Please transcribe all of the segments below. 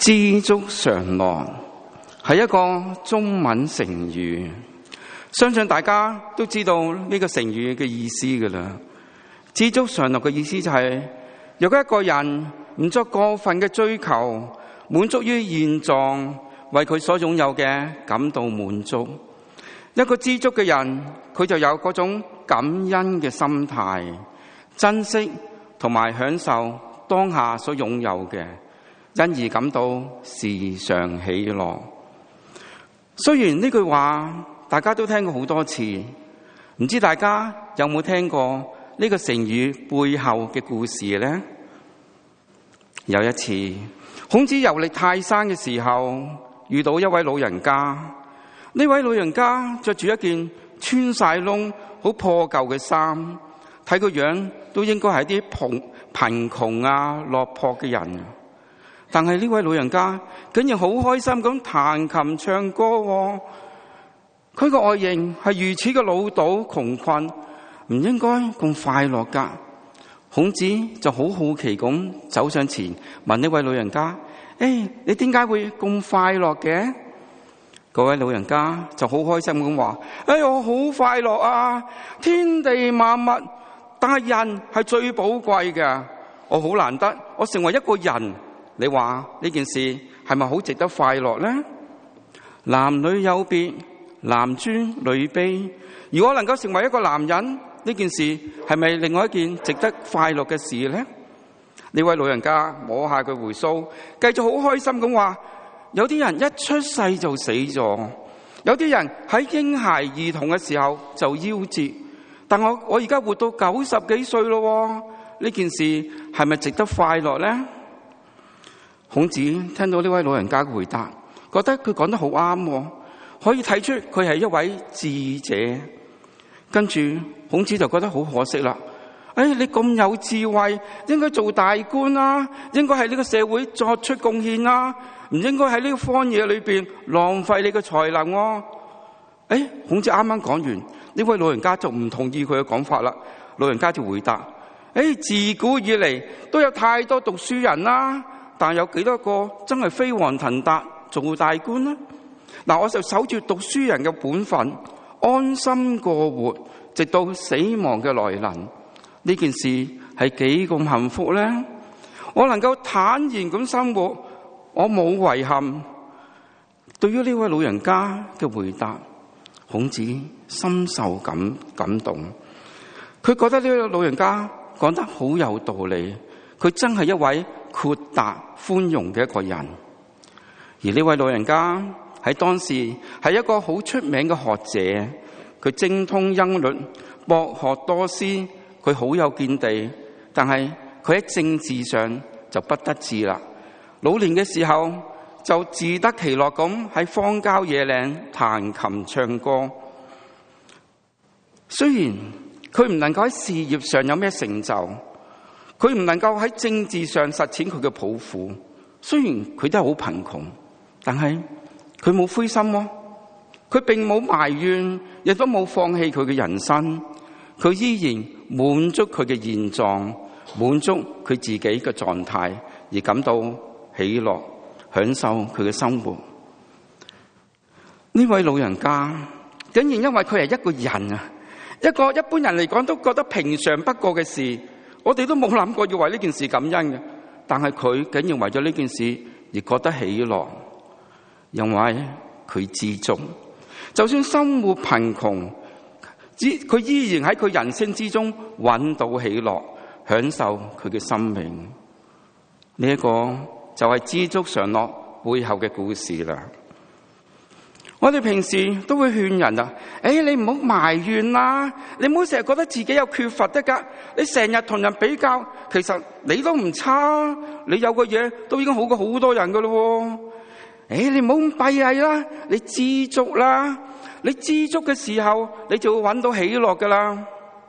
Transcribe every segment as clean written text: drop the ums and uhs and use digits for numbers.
知足常樂係一個中文成語，相信大家都知道呢個成語嘅意思噶啦。知足常樂嘅意思就係，如果一個人唔作過分嘅追求，滿足於現狀，為佢所擁有嘅感到滿足。一個知足嘅人，佢就有嗰種感恩嘅心態，珍惜同埋享受當下所擁有嘅，因而感到時常喜樂。雖然呢句話大家都聽過好多次，唔知大家有冇聽過呢個成語背後嘅故事呢？有一次，孔子遊歷泰山嘅時候，遇到一位老人家。呢位老人家着住一件穿晒窿、好破舊嘅衫，睇個樣都應該係啲貧窮啊、落魄嘅人。但係呢位老人家竟然好開心咁彈琴唱歌喎。佢個外形係如此嘅潦倒窮困，唔應該咁快樂噶。孔子就好好奇咁走上前問呢位老人家：你點解會咁快樂嘅？嗰位老人家就好開心咁話：我好快樂啊！天地萬物，但係人係最寶貴嘅。我好難得，我成為一個人。你話呢件事係咪好值得快樂呢？男女有別，男尊女卑。如果能夠成為一個男人，呢件事係咪另外一件值得快樂嘅事呢？呢位老人家摸下佢鬍鬚，繼續好開心咁話：有啲人一出世就死咗，有啲人喺嬰孩兒童嘅時候就夭折，但我而家活到90幾歲咯，呢件事係咪值得快樂呢？孔子聽到呢位老人家嘅回答，覺得佢講得好啱，可以睇出佢係一位智者。跟住孔子就覺得好可惜啦。你咁有智慧，應該做大官啦，應該喺呢個社會作出貢獻啦，唔應該喺呢個荒野裏邊浪費你嘅才能。孔子啱啱講完，呢位老人家就唔同意佢嘅講法啦。老人家就回答：自古以嚟都有太多讀書人啦，但有幾多個真係飛黃騰達做大官呢？嗱，我就守住讀書人嘅本分，安心過活，直到死亡嘅來臨。呢件事係幾咁幸福呢？我能夠坦然咁生活，我冇遺憾。對於呢位老人家嘅回答，孔子深受感動。佢覺得呢位老人家講得好有道理，佢真係一位豁達寬容嘅一個人。而呢位老人家喺當時係一個好出名嘅學者，佢精通音律，博學多思，佢好有見地。但係佢喺政治上就不得志啦。老年嘅時候就自得其樂咁喺荒郊野嶺彈琴唱歌。雖然佢唔能夠喺事業上有咩成就，佢唔能夠喺政治上實踐佢嘅抱負。雖然佢都係好貧窮，但係佢冇灰心喎，佢並冇埋怨，亦都冇放棄佢嘅人生。佢依然滿足佢嘅現狀，滿足佢自己嘅狀態，而感到喜樂，享受佢嘅生活。呢位老人家竟然因為佢係一個人啊，一個一般人嚟講都覺得平常不過嘅事，我哋都冇諗過要為呢件事感恩嘅，但係佢竟然為咗呢件事而覺得喜樂，因為佢知足，就算生活貧窮，佢依然喺佢人生之中揾到喜樂，享受佢嘅生命。呢一個就係知足常樂背後嘅故事啦。我哋平時都會勸人啊，你唔好埋怨啦，你唔好成日覺得自己有缺乏得噶。你成日同人比較，其實你都唔差，你有個嘢都已經好過好多人噶咯。你唔好咁閉翳啦，你知足啦。你知足嘅時候，你就會揾到喜樂噶啦。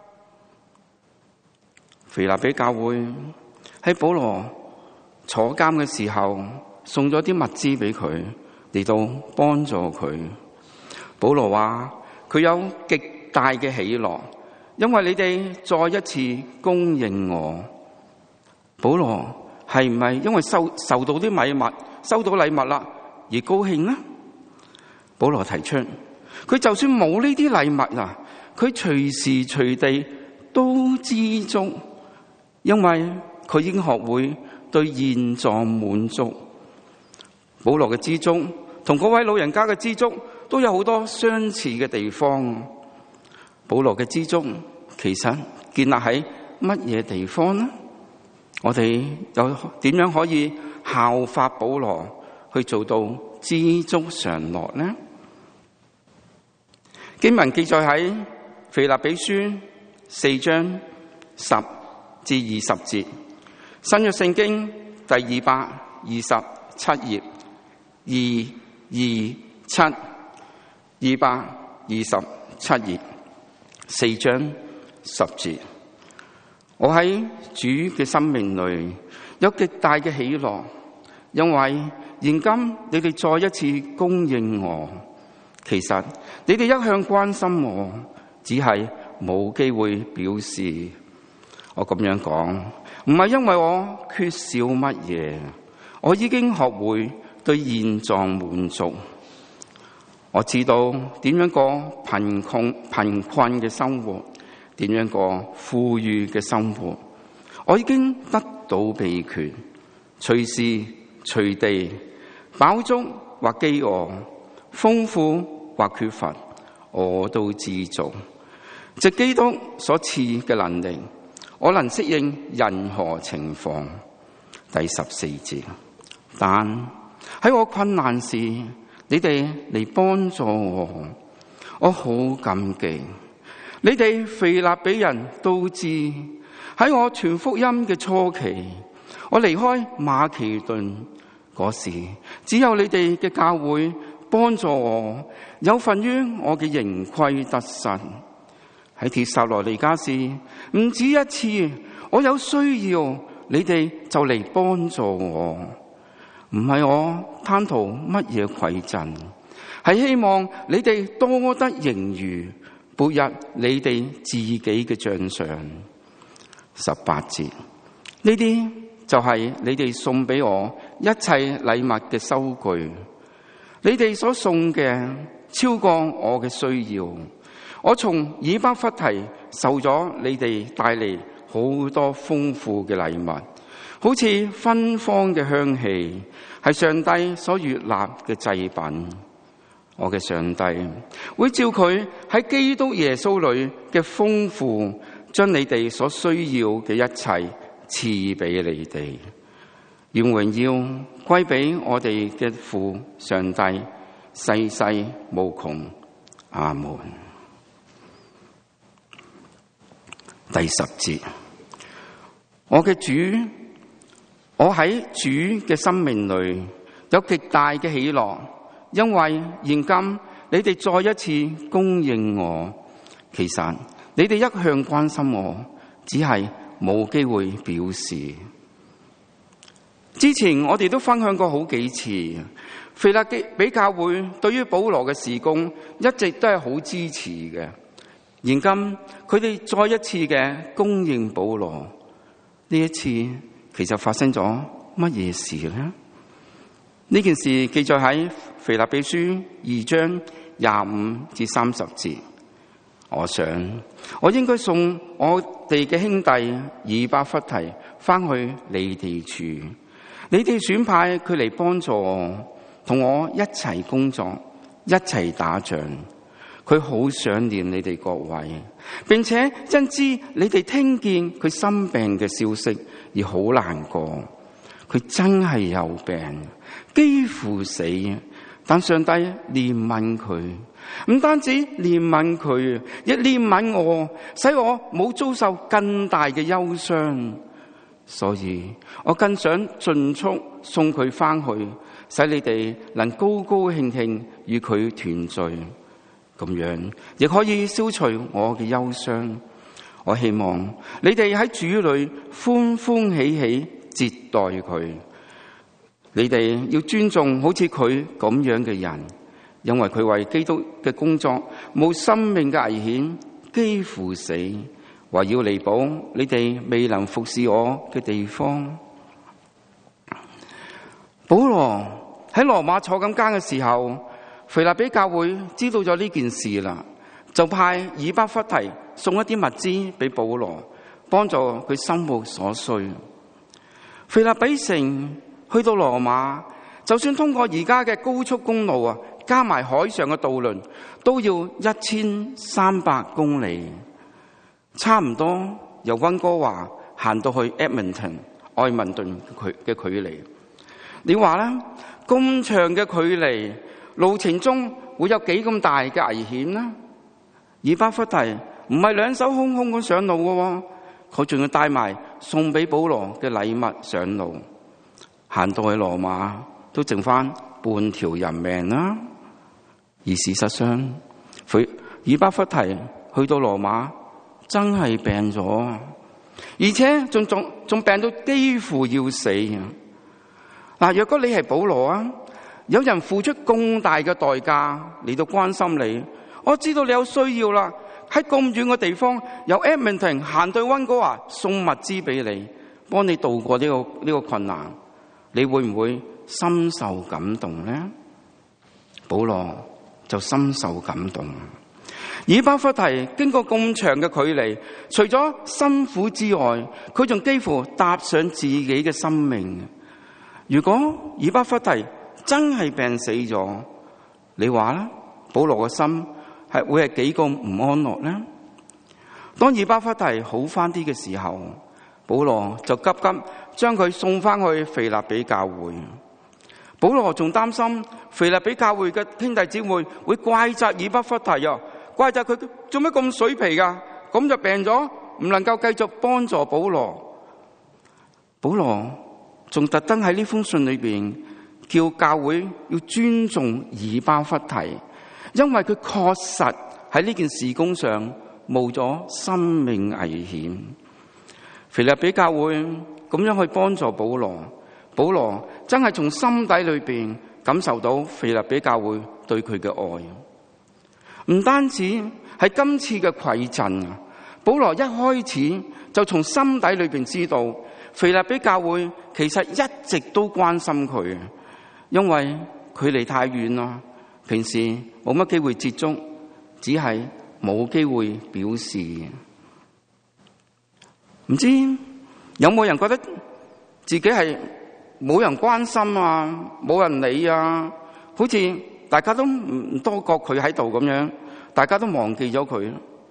腓立比教會喺保羅坐監嘅時候，送咗啲物資俾佢，嚟到幫助佢。保羅話佢有極大嘅喜樂，因為你哋再一次供應我。保羅係唔係因為受到啲禮物收到禮物啦而高興呢？保羅提出，佢就算冇呢啲禮物啊，佢隨時隨地都知足，因為佢已經學會對現狀滿足。保羅嘅知足同嗰位老人家嘅知足都有好多相似嘅地方。保羅嘅知足其實建立喺乜嘢地方呢？我哋又點樣可以效法保羅去做到知足常樂呢？經文記載喺腓立比書4章10至20節，新約聖經第227頁227頁4章10節。我喺主嘅生命裏有極大嘅喜樂，因為現今你哋再一次供應我。其實你哋一向關心我，只係冇機會表示。我咁樣講，唔係因為我缺少乜嘢，我已經學會對現狀滿足。我知道點樣過貧困嘅生活，點樣過富裕嘅生活。我已經得到秘訣，隨時隨地飽足或飢餓，豐富或缺乏，我都知足。藉基督所賜嘅能力，我能適應任何情況。第14節，但喺我困難時，你哋嚟幫助我，我好感激。你哋腓立比人都知，喺我傳福音嘅初期，我離開馬其頓嗰時，只有你哋嘅教會幫助我，有份於我嘅盈虧得失。喺帖撒羅尼迦時，唔止一次，我有需要，你哋就嚟幫助我。唔係我貪圖乜嘢饋贈，係希望你哋多得盈餘，撥入你哋自己嘅賬上。18節，呢啲就係你哋送俾我一切禮物嘅收據。你哋所送嘅超過我嘅需要。我從以巴弗提受咗你哋帶嚟好多豐富嘅禮物，好似芬芳嘅香氣，係上帝所悅納嘅祭品。我嘅上帝會照佢喺基督耶穌裏嘅豐富，將你哋所需要嘅一切賜俾你哋。願榮耀歸俾我哋嘅父上帝，世世無窮。阿門。第10節，我嘅主，我喺主嘅生命裏有極大嘅喜樂，因為現今你哋再一次供應我。其實你哋一向關心我，只係冇機會表示。之前我哋都分享過好幾次，腓立比教會對於保羅嘅事工一直都係好支持嘅。現今佢哋再一次嘅供應保羅，呢一次其實發生咗乜嘢事呢？呢件事記載喺腓立比書2章25至30節。我想我應該送我哋嘅兄弟以巴弗提翻去你哋處，你哋選派佢嚟幫助我，同我一齊工作，一齊打仗。佢好想念你哋各位，並且因知你哋聽見佢生病嘅消息而好難過。佢真係有病，幾乎死，但上帝憐憫佢，唔單止憐憫佢，亦憐憫我，使我冇遭受更大嘅憂傷。所以我更想盡速送佢翻去，使你哋能高高興興與佢團聚。咁樣亦可以消除我嘅憂傷。我希望你哋喺主裏歡歡喜喜接待佢。你哋要尊重好似佢咁樣嘅人，因為佢為基督嘅工作冇生命嘅危險，幾乎死，為要彌補你哋未能服侍我嘅地方。 保羅喺羅馬坐緊監嘅時候，腓立比教會知道咗呢件事啦，就派以巴弗提送一啲物資俾保羅，幫助佢生活所需。腓立比城去到羅馬，就算通過而家嘅高速公路啊，加埋海上嘅渡輪，都要1300公里，差唔多由溫哥華行到去 Edmonton 愛民頓嘅距離。你話啦，咁長嘅距離，路程中會有幾咁大嘅危險呢？以巴弗提唔係兩手空空咁上路嘅，佢仲要帶埋送俾保羅嘅禮物上路，行到去羅馬都剩翻半條人命啦。而事實上，以巴弗提去到羅馬真係病咗，而且仲病到幾乎要死。嗱，若果你係保羅啊，有人付出咁大嘅代價嚟到關心你，我知道你有需要啦，喺咁遠嘅地方，由 Edmonton 行到溫哥華送物資俾你，幫你度過呢個困難，你會唔會深受感動呢？保羅就深受感動。以巴弗提經過咁長嘅距離，除咗辛苦之外，佢仲幾乎搭上自己嘅生命。如果以巴弗提真係病死咗，你話啦，保羅嘅心會係幾咁唔安樂呢？當以巴弗提好翻啲嘅時候，保羅就急急將佢送翻去腓立比教會。保羅仲擔心腓立比教會嘅兄弟姊妹會怪責以巴弗提啊，怪責佢做咩咁水皮噶，咁就病咗，唔能夠繼續幫助保羅。保羅仲特登喺呢封信裏邊叫教會要尊重以巴弗提，因為佢確實喺呢件事工上冒咗生命危險。腓立比教會咁樣去幫助保羅，保羅真係從心底裏邊感受到腓立比教會對佢嘅愛。唔單止係今次嘅饋贈，保羅一開始就從心底裏邊知道腓立比教會其實一直都關心佢，因為距離太遠啦，平時冇乜機會接觸，只係冇機會表示。唔知有冇人覺得自己係冇人關心啊，冇人理啊，好似大家都唔多覺佢喺度咁樣，大家都忘記咗佢。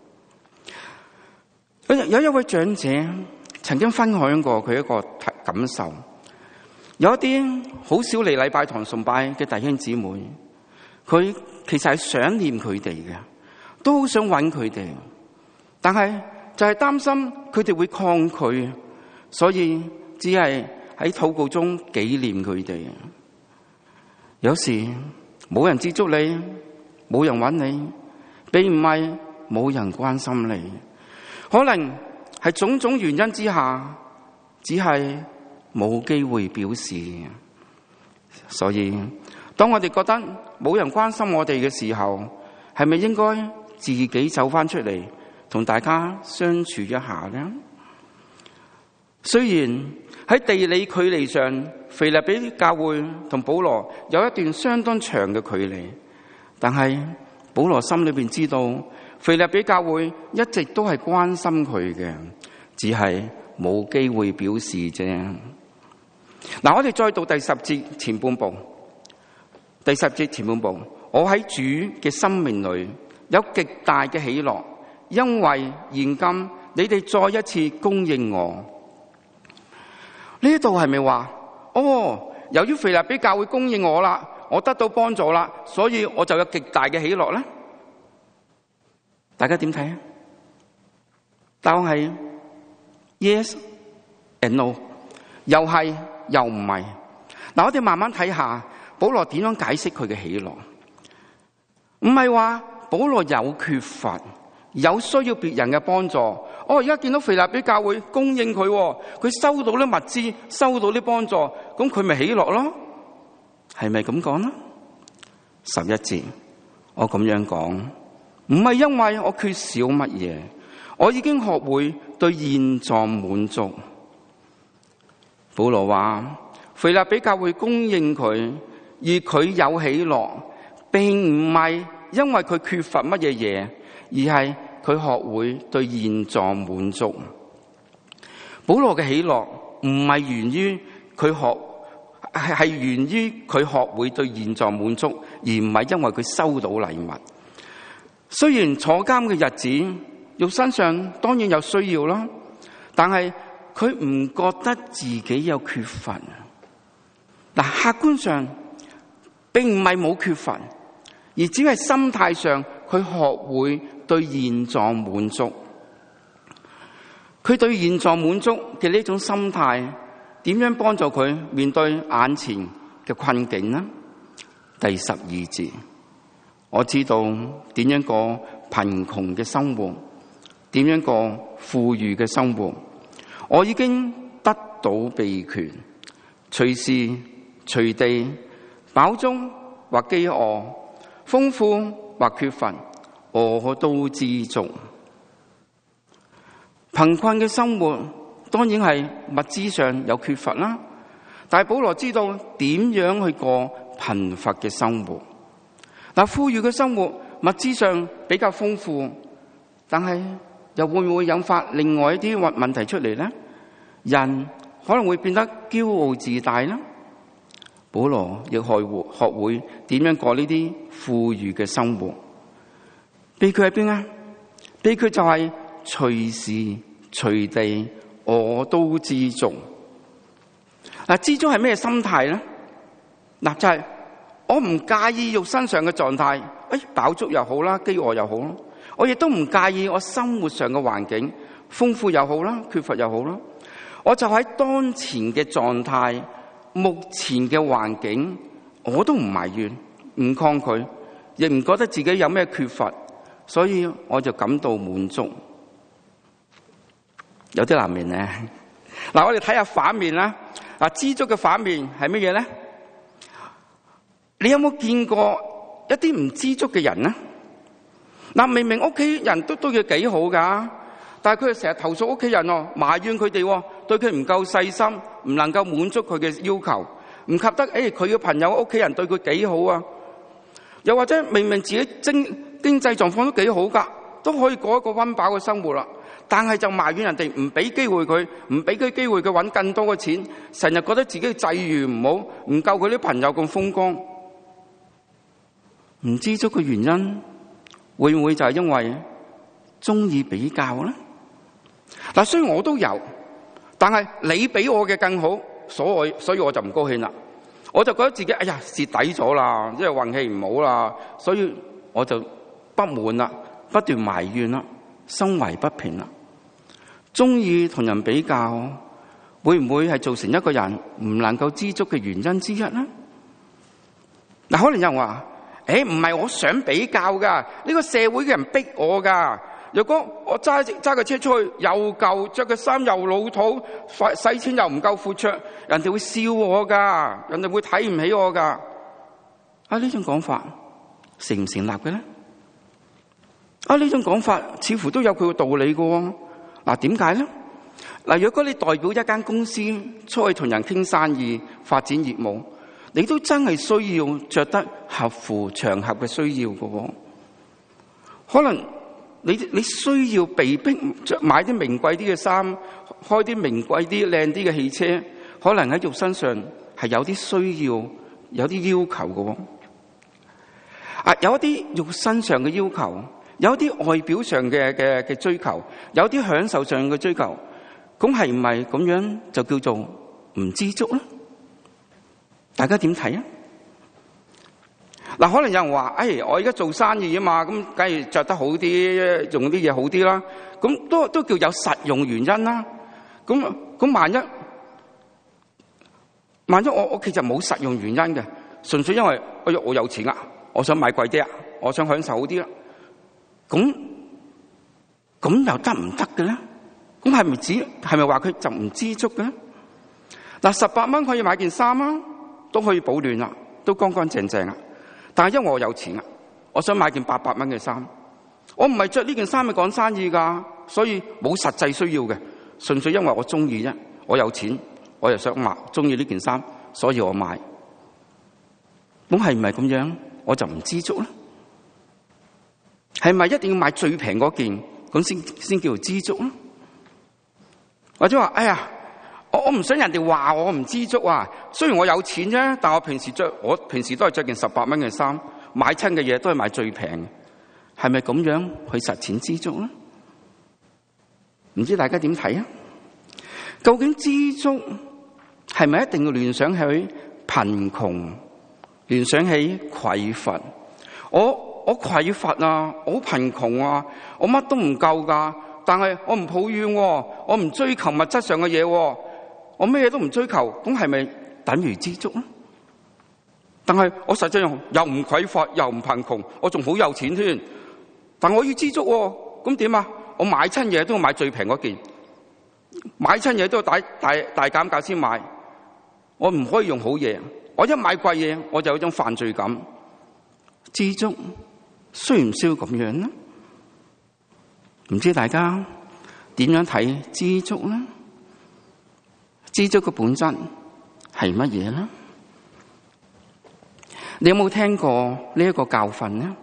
有一位長者曾經分享過佢一個感受，有一啲好少嚟禮拜堂崇拜嘅弟兄姊妹，佢其實係想念佢哋嘅，都好想揾佢哋，但係就係擔心佢哋會抗拒，所以只係喺禱告中紀念佢哋。有時冇人接觸你，冇人揾你，並唔係冇人關心你，可能係種種原因之下，只係冇機會表示。所以當我哋覺得冇人關心我哋嘅時候，係咪應該自己走翻出嚟同大家相處一下呢？雖然喺地理距離上，腓立比教會同保羅有一段相當長嘅距離，但係保羅心裏邊知道腓立比教會一直都係關心佢嘅，只係冇機會表示啫。嗱，我哋再讀第10節前半部。第10節前半部，我喺主嘅生命裏有極大嘅喜樂，因為現今你哋再一次供應我。呢度係咪話由於腓立比教會供應我啦，我得到幫助啦，所以我就有極大嘅喜樂咧？大家點睇啊？答案係 yes and no， 又係又唔係。嗱，我哋慢慢睇下保羅點樣解釋佢嘅喜樂。唔係話保羅有缺乏，有需要別人嘅幫助。而家見到腓立比教會供應佢，佢收到啲物資，收到啲幫助，咁佢咪喜樂咯？係咪咁講呢？11節，我咁樣講，唔係因為我缺少乜嘢，我已經學會對現狀滿足。保羅話腓立比教會供應佢，而佢有喜樂，並唔係因為佢缺乏乜嘢嘢，而係佢學會對現狀滿足。保羅嘅喜樂唔係源於佢係源於佢學會對現狀滿足，而唔係因為佢收到禮物。雖然坐監嘅日子，肉身上當然有需要啦，但係佢唔覺得自己有缺乏。嗱，客觀上並唔係冇缺乏，而只係心態上佢學會對現狀滿足。佢對現狀滿足嘅呢種心態，點樣幫助佢面對眼前嘅困境呢？第12節，我知道點樣過貧窮嘅生活，點樣過富裕嘅生活。我已經得到秘訣，隨時隨地，飽足或飢餓，豐富或缺乏，我都知足。貧困嘅生活當然係物資上有缺乏啦，但係保羅知道點樣去過貧乏嘅生活。嗱，富裕嘅生活物資上比較豐富，但係又會唔會引發另外一啲問題出嚟呢？人可能會變得驕傲自大啦。保羅亦學會點樣過呢啲富裕嘅生活。秘訣喺邊啊？秘訣就係隨時隨地我都知足。嗱，知足係咩心態咧？嗱，就係我唔介意肉身上嘅狀態，飽足又好啦，飢餓又好啦。我亦都唔介意我生活上嘅環境，豐富又好啦，缺乏又好啦。我就喺當前嘅狀態，目前嘅環境，我都唔埋怨，唔抗拒，亦唔覺得自己有咩缺乏，所以我就感到滿足。有啲難明咧。嗱，我哋睇下反面啦。嗱，知足嘅反面係乜嘢咧？你有冇見過一啲唔知足嘅人呢？嗱，明明屋企人都要幾好噶，但係佢哋成日投訴屋企人喎，埋怨佢哋，對佢唔夠細心，唔能夠滿足佢嘅要求，唔及得佢嘅朋友屋企人對佢幾好啊。又或者明明自己經濟狀況都幾好噶，都可以過一個溫飽嘅生活啦，但係就埋怨人哋唔俾機會佢，唔俾佢機會佢搵更多嘅錢，成日覺得自己際遇唔好，唔夠佢啲朋友咁風光。唔知足嘅原因會唔會就係因為中意比較呢？嗱，雖然我都有，但係你比我嘅更好，所以我就唔高興啦。我就覺得自己蝕底咗啦，因為運氣唔好啦，所以我就不滿啦，不斷埋怨啦，心懷不平啦。中意同人比較，會唔會係造成一個人唔能夠知足嘅原因之一呢？嗱，可能有人話，唔係我想比較噶，呢個社會嘅人逼我噶。如果我揸個車出去又舊，着嘅衫又老土，使錢又唔夠闊綽，人哋會笑我噶，人哋會睇唔起我噶。呢種講法成唔成立嘅咧？呢種講法似乎都有佢嘅道理嘅。嗱，點解咧？嗱，如果你代表一間公司出去同人傾生意、發展業務，你都真係需要着得合乎場合嘅需要嘅。可能你需要被逼買啲名貴啲嘅衫，開啲名貴啲、靚啲嘅汽車，可能喺肉身上係有啲需要、有啲要求嘅。有一啲肉身上嘅要求，有一啲外表上嘅追求，有啲享受上嘅追求，咁係唔係咁樣就叫做唔知足咧？大家點睇啊？嗱，可能有人話，我而家做生意啊嘛，咁梗係着得好啲，用啲嘢好啲啦。咁都叫有實用原因啦。咁萬一我其實冇實用原因嘅，純粹因為我有錢啊，我想買貴啲啊，我想享受好啲啦。咁又得唔得嘅咧？咁係咪話佢就唔知足嘅咧？嗱，18蚊可以買件衫啊，都可以保暖啦，都乾乾淨淨啊。但係因為我有錢啊，我想買件800蚊嘅衫，我唔係着呢件衫去講生意噶，所以冇實際需要嘅，純粹因為我中意啫，我有錢，我又想買，中意呢件衫， 所以我買。咁係唔係咁樣？我就唔知足啦。係咪一定要買最平嗰件咁先叫做知足咧？或者話，哎呀，我唔想人哋話我唔知足啊。雖然我有錢啫，但我平時都係着件18蚊嘅衫，買親嘅嘢都係買最平。係咪咁樣去實踐知足咧？唔知大家點睇啊？究竟知足係咪一定要聯想起貧窮，聯想起匱乏？我匱乏啊，我好貧窮啊，我乜都唔夠噶，但係我唔抱怨，我唔追求物質上嘅嘢，我咩嘢都唔追求，咁係咪等於知足咧？但係我實際上又唔匱乏，又唔貧窮，我仲好有錢添，但我要知足，咁點啊？我買親嘢都要買最平嗰件，買親嘢都要大減價先買，我唔可以用好嘢，我一買貴嘢我就有一種犯罪感。知足需唔需要咁樣呢？唔知大家點樣睇知足呢？知足嘅本質係乜嘢呢？你有冇聽過呢一個教訓呢？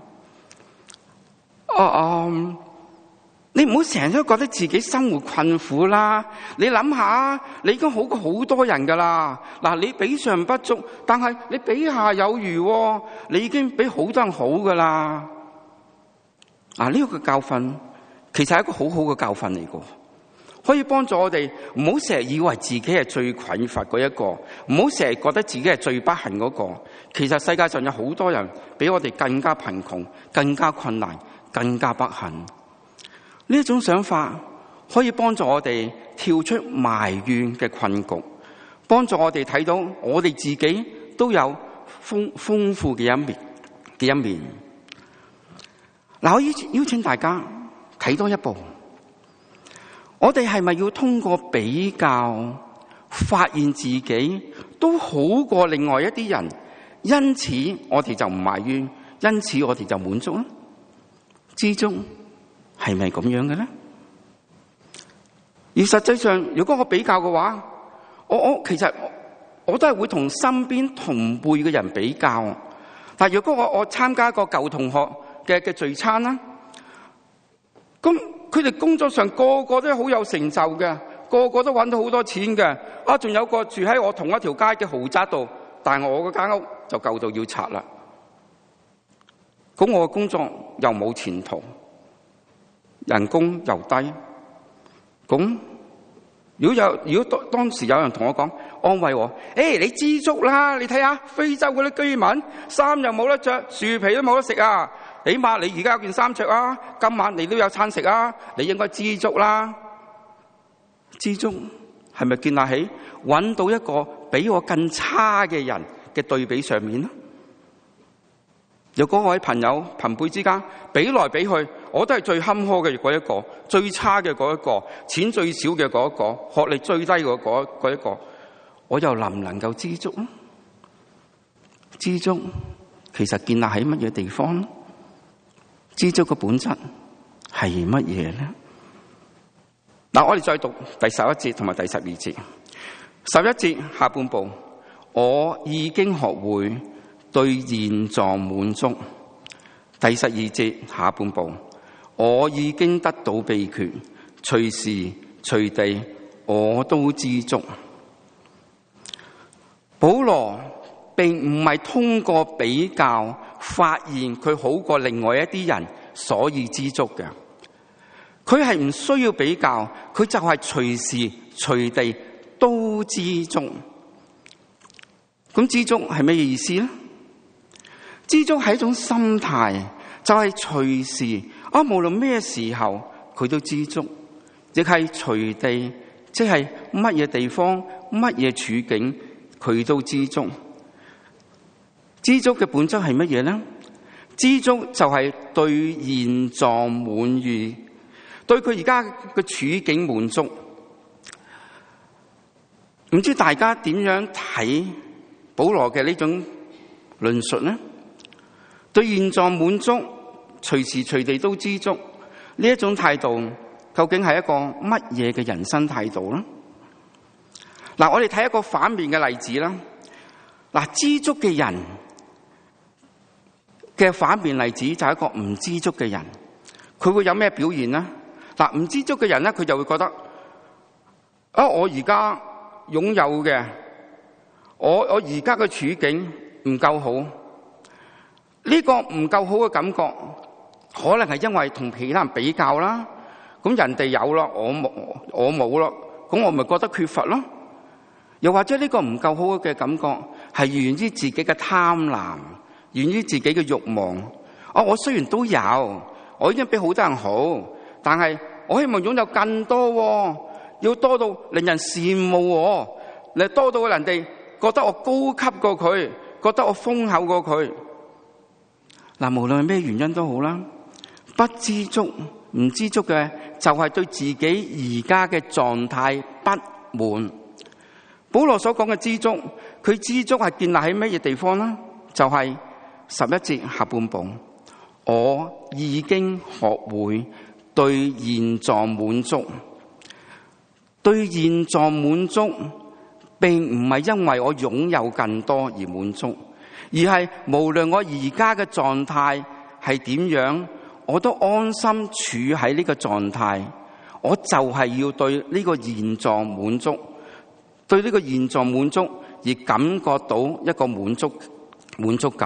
你唔好成日都覺得自己生活困苦啦。你諗下，你已經好過好多人噶啦。嗱，你比上不足，但係你比下有餘，你已經比好多人好噶啦。呢個教訓其實係一個好好嘅教訓嚟嘅，可以幫助我哋唔好成日以為自己係最匱乏嗰一個，唔好成日覺得自己係最不幸嗰個。其實世界上有好多人比我哋更加貧窮、更加困難、更加不幸。呢一種想法可以幫助我哋跳出埋怨嘅困局，幫助我哋睇到我哋自己都有豐富嘅一面。嗱，我邀請大家睇多一步，我哋係咪要通過比較發現自己都好過另外一啲人，因此我哋就唔埋怨，因此我哋就滿足呢？知足係咪咁樣嘅咧？而實際上，如果我比較嘅話，其實我都係會同身邊同輩嘅人比較。但係如果我參加一個舊同學嘅聚餐啦，咁佢哋工作上個個都好有成就嘅，個個都揾到好多錢嘅。仲有個住喺我同一條街嘅豪宅度，但係我嗰間屋就舊到要拆啦。咁我嘅工作又冇前途，人工又低。咁如果當時有人同我講安慰我，你知足啦，你睇下非洲嗰啲居民衫又冇得着，樹皮都冇得食啊，起碼你而家有件衫着啊，今晚你都有餐食啊，你應該知足啦。知足係咪建立喺揾到一個比我更差嘅人嘅對比上面呢？如果我喺朋輩之間比來比去，我都係最坎坷嘅嗰一個，最差嘅嗰一個，錢最少嘅嗰一個，學歷最低嘅嗰一個，我又能唔能夠知足呢？知足其實建立喺乜嘢地方呢？知足嘅本質係乜嘢咧？嗱，我哋再讀第11節同埋第12節。11節下半部，我已經學會對現狀滿足。第12節下半部，我已經得到秘訣，隨時隨地我都知足。保羅並唔係通過比較發現佢好過另外一啲人，所以知足嘅。佢係唔需要比較，佢就係隨時隨地都知足。咁知足係咩意思咧？知足係一種心態，就係隨時無論咩時候佢都知足，亦係隨地，即係乜嘢地方、乜嘢處境佢都知足。知足嘅本質係乜嘢咧？知足就係對現狀滿意，對佢而家嘅處境滿足。唔知大家點樣睇保羅嘅呢種論述呢？對現狀滿足，隨時隨地都知足，呢一種態度究竟係一個乜嘢嘅人生態度呢？嗱，我哋睇一個反面嘅例子啦。 嗱，知足嘅人嘅反面例子就係一個唔知足嘅人，佢會有咩表現呢？嗱，唔知足嘅人咧，佢就會覺得我而家擁有嘅，我而家嘅處境唔夠好，呢個唔夠好嘅感覺，可能係因為同其他人比較啦。咁人哋有咯，我冇咯，咁我咪覺得缺乏咯。又或者呢個唔夠好嘅感覺係源於自己嘅貪婪，源於自己嘅慾望。我雖然都有，我已經比好多人好，但係我希望擁有更多，要多到令人羨慕，嚟多到人哋覺得我高級過佢，覺得我豐厚過佢。嗱，無論係咩原因都好啦，不知足、唔知足嘅就係對自己而家嘅狀態不滿。保羅所講嘅知足，佢知足係建立喺乜嘢地方呢？就係11節下半部，我已經學會對現狀滿足。對現狀滿足，並唔係因為我擁有更多而滿足，而係無論我而家嘅狀態係點樣，我都安心處喺呢個狀態。我就係要對呢個現狀滿足，對呢個現狀滿足而感覺到一個滿足感。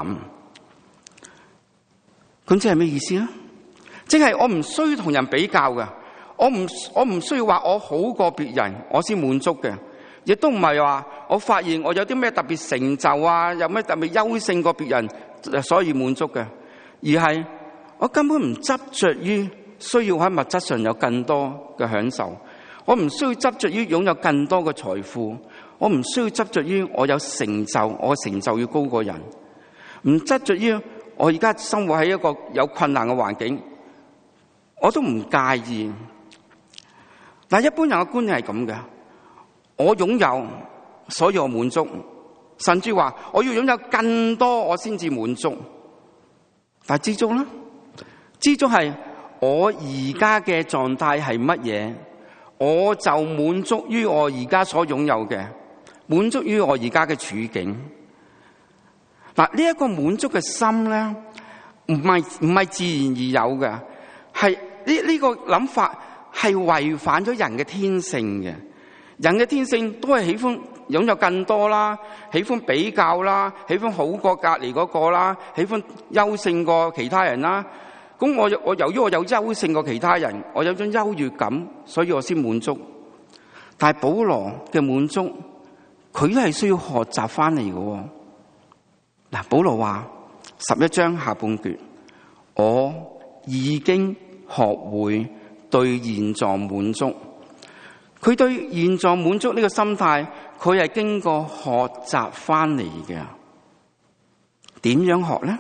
咁即係咩意思呢？即係我唔需要同人比較嘅，我唔需要話我好過別人我先滿足嘅，亦都唔係話我發現我有啲咩特別成就啊，有咩特別優勝過別人所以滿足嘅，而係我根本唔執着於需要喺物質上有更多嘅享受，我唔需要執着於擁有更多嘅財富，我唔需要執着於我有成就，我嘅成就要高過人，唔執着於我而家生活喺一個有困難嘅環境，我都唔介意。但一般人嘅觀念係咁嘅，我擁有，所以我滿足，甚至話我要擁有更多，我先至滿足。但係知足啦，知足係我而家嘅狀態係乜嘢，我就滿足於我而家所擁有嘅，滿足於我而家嘅處境。嗱，呢一個滿足嘅心咧，唔係自然而有嘅，係呢個諗法係違反咗人嘅天性嘅。人嘅天性都係喜歡擁有更多啦，喜歡比較啦，喜歡好過隔籬嗰個啦，喜歡優勝過其他人啦。咁我由於我有優勝過其他人，我有種優越感，所以我先滿足。但係保羅嘅滿足，佢都係需要學習翻嚟嘅。嗱，保羅話11章下半段，我已經學會對現狀滿足。佢對現狀滿足呢個心態，佢係經過學習翻嚟嘅。點樣學呢？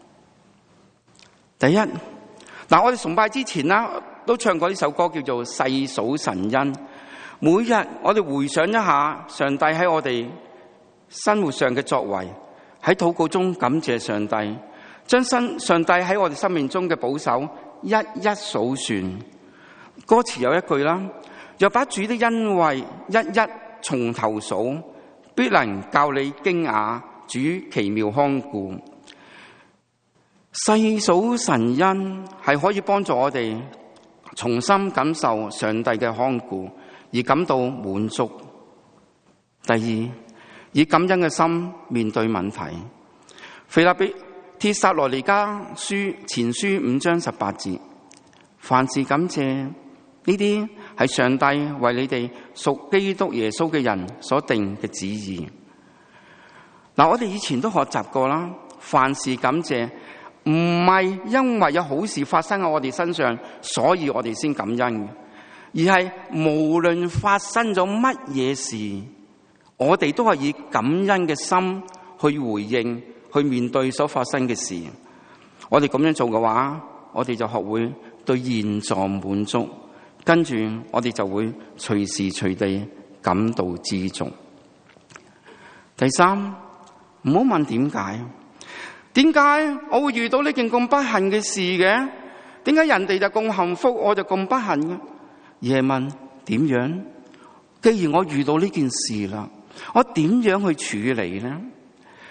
第一，我哋崇拜之前啦，都唱過呢首歌叫做《細數神恩》。每日我哋回想一下上帝喺我哋生活上嘅作為，喺禱告中感謝上帝，將上帝喺我哋生命中嘅保守一一數算。歌詞有一句啦，若把主的恩惠一一從頭數，必能教你驚訝主奇妙看顧。細數神恩係可以幫助我哋重新感受上帝嘅看顧，而感到滿足。第二，以感恩嘅心面對問題。腓立比帖撒羅尼迦書前書5章18節，凡事感謝，呢啲係上帝為你哋屬基督耶穌嘅人所定嘅旨意。我哋以前都學習過啦，凡事感謝唔係因為有好事發生喺我哋身上，所以我哋先感恩，而係無論發生咗乜嘢事，我哋都係以感恩嘅心去回應，去面對所發生嘅事。我哋咁樣做嘅話，我哋就學會對現狀滿足，跟住我哋就會隨時隨地感到知足。第三，唔好問點解我會遇到呢件咁不幸嘅事嘅？點解人哋就咁幸福，我就咁不幸嘅？而係問點樣？既然我遇到呢件事啦，我點樣去處理呢？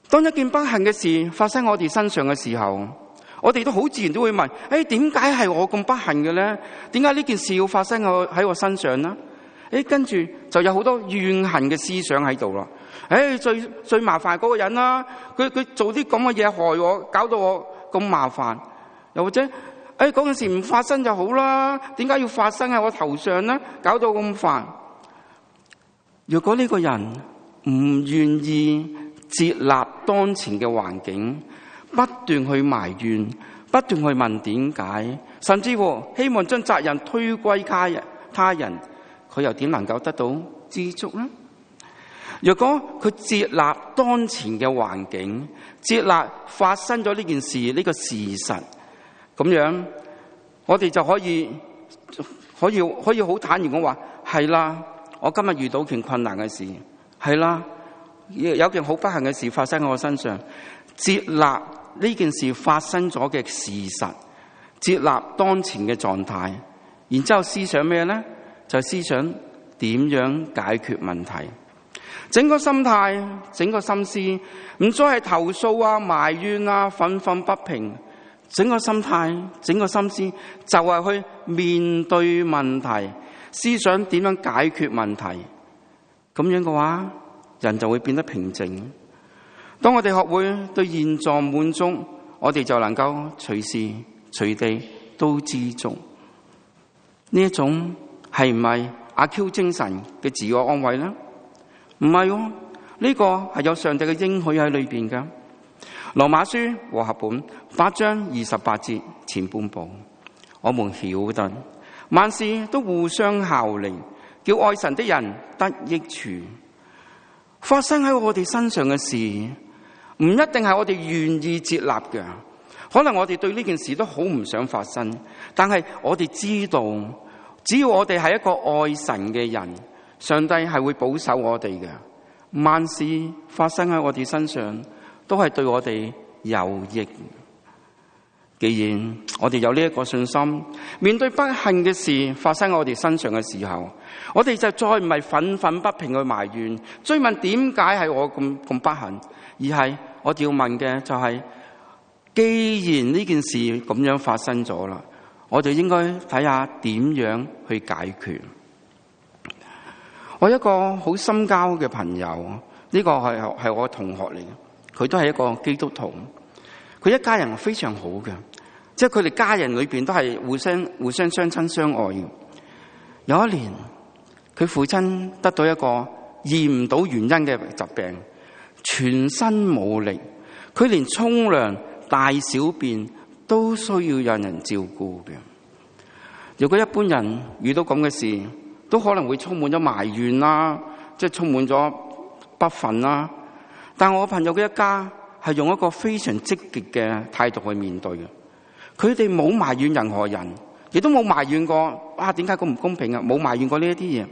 當一件不幸嘅事發生喺我哋身上嘅時候，我哋都好自然都會問：點解係我咁不幸嘅咧？點解呢件事要發生喺我身上呢？跟住就有好多怨恨嘅思想喺度啦。最麻煩嗰個人啦，佢做啲咁嘅嘢害我，搞到我咁麻煩。又或者嗰件事唔發生就好啦，點解要發生喺我頭上呢？搞到咁煩。如果呢個人唔願意接納當前嘅環境，不斷去埋怨，不斷去問點解，甚至乎希望將責任推歸他人，佢又點能夠得到知足呢？如果佢接納當前嘅環境，接納發生咗呢件事呢個事實，咁樣我哋就可以好坦然咁話：係啦，我今日遇到件困難嘅事，係啦，有件好不幸嘅事發生喺我身上，接納呢件事發生咗嘅事實，接納當前嘅狀態，然之後思想咩呢？就思想點樣解決問題。整個心態，整個心思，唔再係投訴啊、埋怨啊、憤憤不平。整個心態，整個心思，就係去面對問題，思想點樣解決問題。咁樣嘅話，人就會變得平靜。當我哋學會對現狀滿足，我哋就能夠隨時隨地都知足。呢一種係唔係阿 Q 精神嘅自我安慰呢？唔係喎，呢個係有上帝嘅應許喺裏邊㗎。羅馬書和合本8章28節前半部，我們曉得萬事都互相效力，叫愛神的人得益處。發生喺我哋身上嘅事，唔一定係我哋願意接納嘅，可能我哋對呢件事都好唔想發生，但係我哋知道，只要我哋係一個愛神嘅人，上帝係會保守我哋嘅。萬事發生喺我哋身上，都係對我哋有益。既然我哋有呢一個信心，面對不幸嘅事發生喺我哋身上嘅時候，我哋就再唔係憤憤不平去埋怨，追問點解係我咁不幸，而係我哋要問嘅就係，既然呢件事咁樣發生咗啦，我哋應該睇下點樣去解決。我一個好深交嘅朋友，呢個係我同學嚟嘅，佢都係一個基督徒，佢一家人非常好嘅，即係佢哋家人裏邊都係互相相親相愛嘅。有一年，佢父親得到一個驗唔到原因嘅疾病，全身冇力，佢連沖涼、大小便都需要有人照顧嘅。如果一般人遇到咁嘅事，都可能會充滿咗埋怨啦，即係充滿咗不忿啦。但我朋友嘅一家係用一個非常積極嘅態度去面對嘅，佢哋冇埋怨任何人，亦都冇埋怨過點解咁唔公平啊，冇埋怨過呢一啲嘢。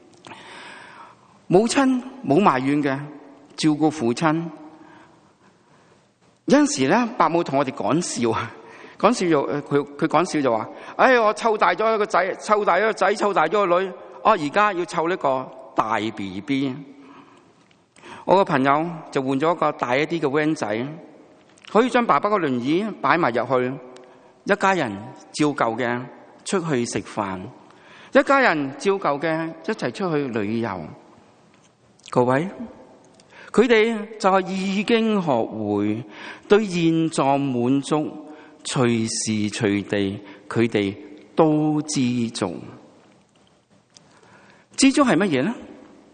母親冇埋怨嘅，照顧父親。有陣時咧，伯母同我哋講笑啊，講笑就佢講笑就話：我湊大咗個仔，湊大咗個仔，湊大咗個女。而家要湊呢個大 BB， 我個朋友就換咗一個大一啲嘅 van 仔，可以將爸爸個輪椅擺埋入去，一家人照舊嘅出去食飯，一家人照舊嘅一齊出去旅遊。各位，佢哋就係已經學會對現狀滿足，隨時隨地佢哋都知足。知足係乜嘢呢？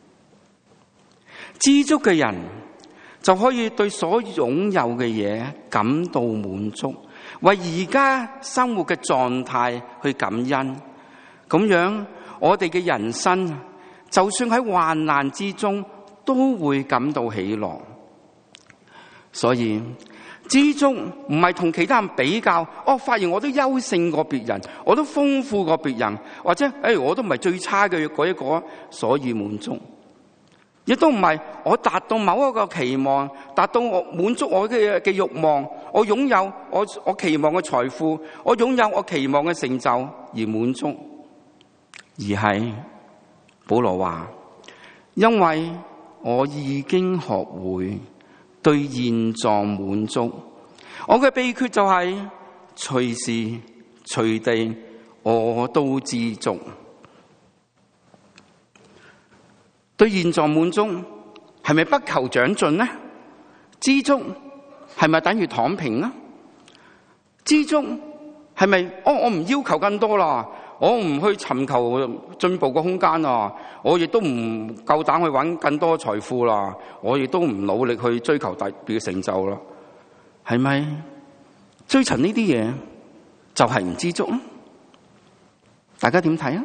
知足嘅人就可以對所擁有嘅嘢感到滿足，為而家生活嘅狀態去感恩。咁樣我哋嘅人生，就算喺患難之中，都會感到喜樂。所以知足唔係同其他人比較，發現我都優勝過別人，我都豐富過別人，或者我都唔係最差嘅嗰一個，所以滿足。亦都唔係我達到某一個期望，達到我滿足我嘅慾望，我擁有我期望嘅財富，我擁有我期望嘅成就而滿足，而係保羅話，因為我已經學會對現狀滿足。我嘅秘訣就係隨時隨地我都知足。對現狀滿足係咪不求長進呢？知足係咪等於躺平呢？知足係咪我唔要求更多啦？我唔去尋求進步嘅空間啊！我亦都唔夠膽去揾更多財富啦！我亦都唔努力去追求特別嘅成就啦。係咪追尋呢啲嘢就係唔知足？大家點睇啊？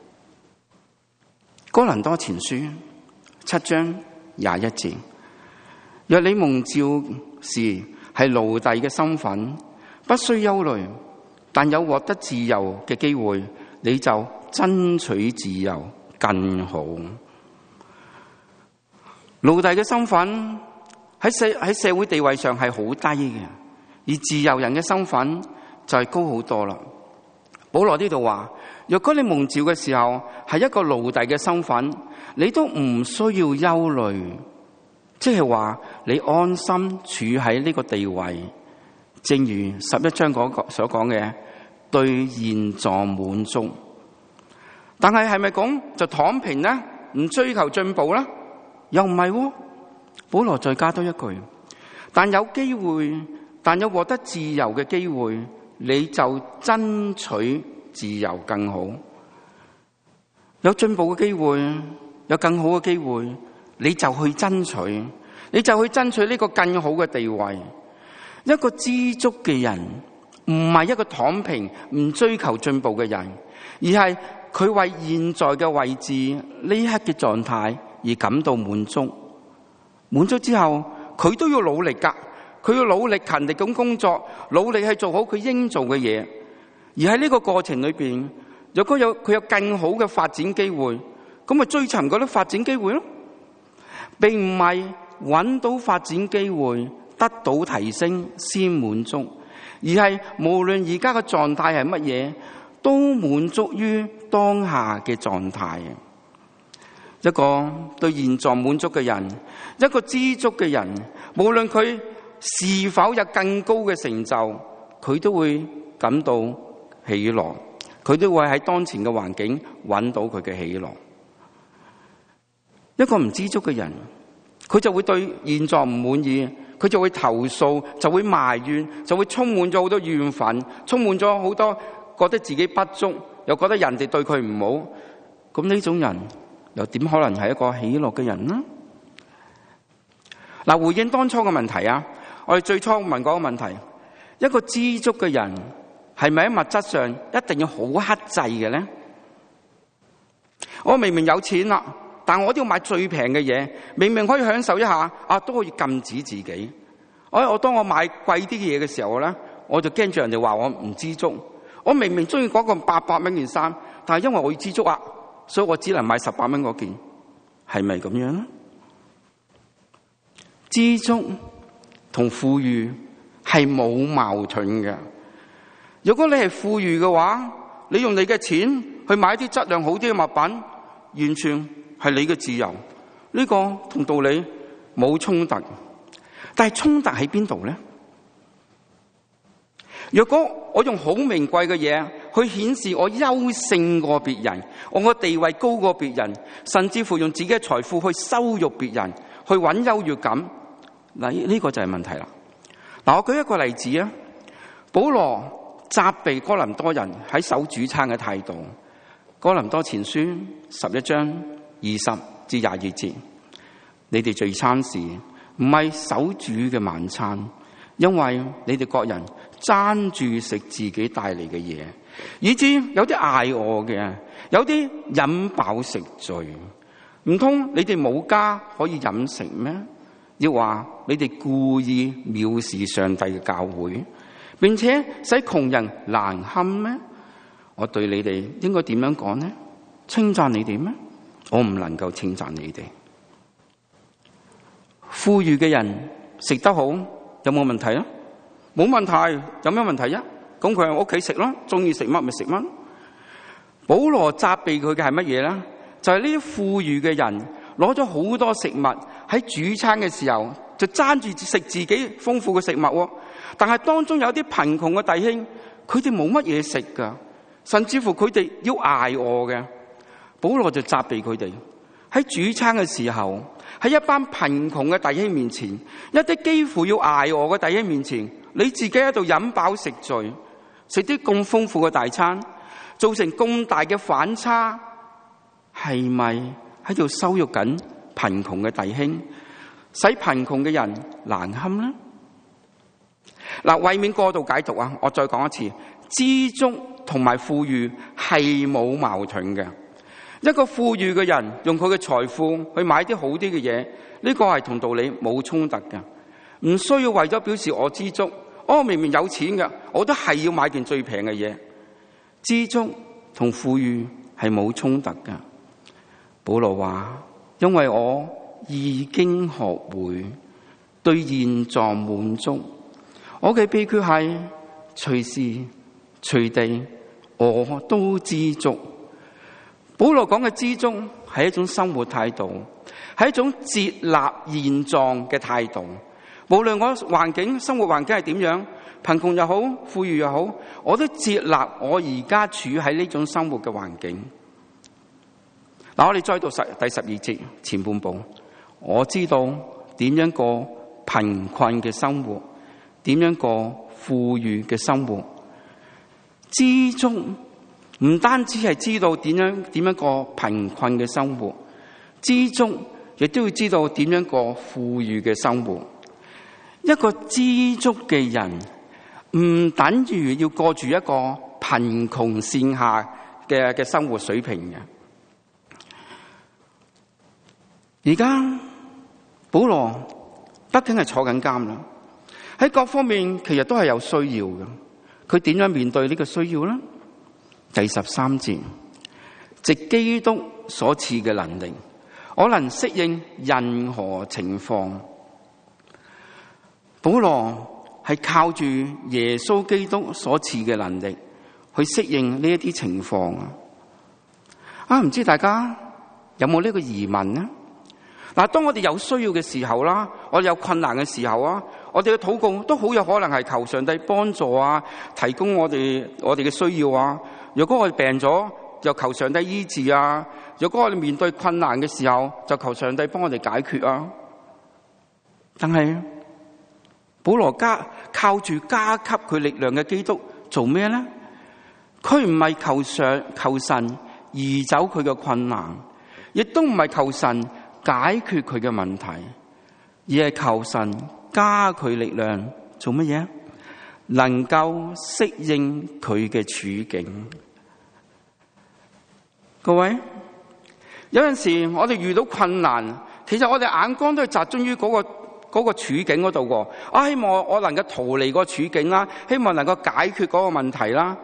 哥林多前書7章21節：若你蒙召時係奴隸嘅身份，不需憂慮，但有獲得自由嘅機會，你就爭取自由更好。奴隸嘅身份喺社會地位上係好低嘅，而自由人嘅身份就係高好多啦。保羅呢度話，若果你蒙召嘅時候係一個奴隸嘅身份，你都唔需要憂慮，即係話你安心處喺呢個地位。正如11章所講嘅，對現狀滿足。但係咪講就躺平呢？唔追求進步呢？又唔係喎。保羅再加多一句：但有獲得自由嘅機會，你就爭取自由更好。有進步嘅機會，有更好嘅機會，你就去爭取，你就去爭取呢個更好嘅地位。一個知足嘅人，唔係一個躺平唔追求進步嘅人，而係佢為現在嘅位置呢一刻嘅狀態而感到滿足。滿足之後，佢都要努力㗎，佢要努力勤力咁工作，努力去做好佢應做嘅嘢。而喺呢個過程裏邊，如果佢有更好嘅發展機會，咁咪追尋嗰啲發展機會咯，並唔係揾到發展機會得到提升先滿足，而係無論而家嘅狀態係乜嘢，都滿足於當下嘅狀態。一個對現狀滿足嘅人，一個知足嘅人，無論佢是否有更高嘅成就，佢都會感到喜樂，佢都會喺當前嘅環境揾到佢嘅喜樂。一個唔知足嘅人，佢就會對現狀唔滿意，佢就會投訴，就會埋怨，就會充滿咗好多怨憤，充滿咗好多覺得自己不足，又覺得人哋對佢唔好。咁呢種人又點可能係一個喜樂嘅人呢？嗱，回應當初嘅問題啊，我哋最初問嗰個問題：一個知足嘅人係咪喺物質上一定要好克制嘅咧？我明明有錢啦，但我都要買最平嘅嘢，明明可以享受一下，都可以禁止自己。我當我買貴啲嘅嘢嘅時候咧，我就驚住人哋話我唔知足。我明明中意嗰個800蚊件衫，但係因為我要知足啊，所以我只能買18蚊嗰件，係咪咁樣咧？知足同富裕係冇矛盾嘅。如果你係富裕嘅話，你用你嘅錢去買啲質量好啲嘅物品，完全係你嘅自由，呢個同道理冇衝突。但係衝突喺邊度咧？如果我用好名貴嘅嘢去顯示我優勝過別人，我個地位高過別人，甚至乎用自己嘅財富去羞辱別人，去揾優越感，嗱，呢個就係問題啦。嗱，我舉一個例子啊，保羅責備哥林多人喺守主餐嘅態度。哥林多前書11章20至22節，你哋聚餐時唔係守主嘅晚餐，因為你哋各人爭住食自己帶嚟嘅嘢，以致有啲挨餓嘅，有啲飲飽食醉。唔通你哋冇家可以飲食咩？亦話你哋故意藐視上帝嘅教會，並且使窮人難堪咩？我對你哋應該點樣講呢？稱讚你哋咩？我唔能夠稱讚你哋。富裕嘅人食得好有冇問題啊？冇問題，有咩問題啊？咁佢喺屋企食咯，中意食乜咪食乜。保羅責備佢嘅係乜嘢咧？就係呢啲富裕嘅人攞咗好多食物喺主餐嘅時候就爭住食自己豐富嘅食物，但係當中有啲貧窮嘅弟兄，佢哋冇乜嘢食噶，甚至乎佢哋要挨餓嘅。保羅就責備佢哋喺主餐嘅時候，喺一班貧窮嘅弟兄面前，一啲幾乎要挨餓嘅弟兄面前，你自己喺度飲飽食醉，食啲咁豐富嘅大餐，造成咁大嘅反差，係咪喺度羞辱緊貧窮嘅弟兄，使貧窮嘅人難堪呢？嗱，為免過度解讀啊，我再講一次，知足同埋富裕係冇矛盾嘅。一個富裕嘅人用佢嘅財富去買啲好啲嘅嘢，呢個係同道理冇衝突嘅，唔需要為咗表示我知足。我明明有錢嘅，我都係要買件最平嘅嘢。知足同富裕係冇衝突嘅。保羅話：因為我已經學會對現狀滿足，我嘅秘訣係隨時隨地我都知足。保羅講嘅知足係一種生活態度，係一種接納現狀嘅態度。無論我環境、生活環境係點樣，貧窮又好，富裕又好，我都接納我而家處喺呢種生活嘅環境。嗱，我哋再讀第12節前半部，我知道點樣過貧困嘅生活，點樣過富裕嘅生活。知足唔單止係知道點樣過貧困嘅生活，知足亦都要知道點樣過富裕嘅生活。一個知足嘅人，唔等於要過住一個貧窮線下嘅生活水平嘅。而家保羅畢竟係坐緊監啦，喺各方面其實都係有需要嘅。佢點樣面對呢個需要呢？第13節，藉基督所賜嘅能力，我能適應任何情況。保羅係靠住耶穌基督所賜嘅能力去適應呢一啲情況啊！唔知大家有冇呢個疑問呢？嗱，當我哋有需要嘅時候啦，我哋有困難嘅時候啊，我哋嘅禱告都好有可能係求上帝幫助啊，提供我哋嘅需要啊。如果我哋病咗，就求上帝醫治啊；如果我哋面對困難嘅時候，就求上帝幫我哋解決啊。但係保羅靠住加給佢力量嘅基督做咩咧？佢唔係求神移走佢嘅困難，亦都唔係求神解決佢嘅問題，而係求神加佢力量做乜嘢？能夠適應佢嘅處境。各位，有陣時我哋遇到困難，其實我哋眼光都係集中於嗰個處境嗰度喎。希望我能夠逃離個處境啦，希望能夠解決嗰個問題啦。